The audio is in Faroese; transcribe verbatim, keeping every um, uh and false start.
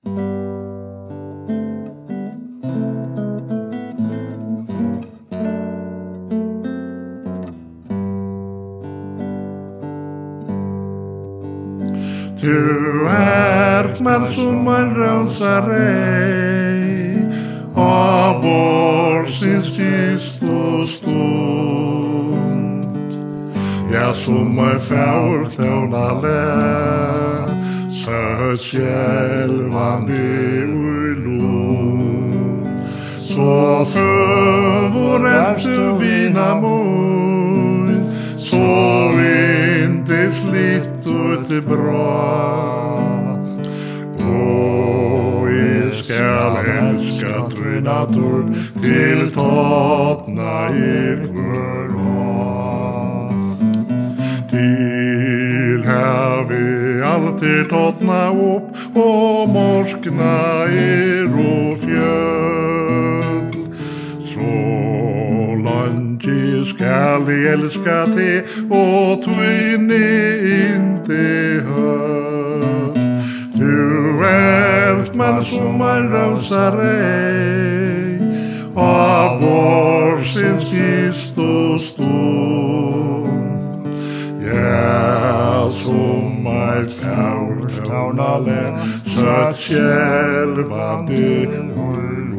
Du ert man som en rosarei av vår sin sist och stund. Ja, som en färgtånale så självande ur lund. Så för vår efter vina mun så inte slitt ut det bra. Och jag skall älska du natur till tåtna er kvar. Till här vi alltid tåtna upp och morskna er och fjöl. Så långt skall vi älska te och twinne inte hört. Du ert man som en rosarei av vår sin sist och stund. Ja, som en färgtånale så självande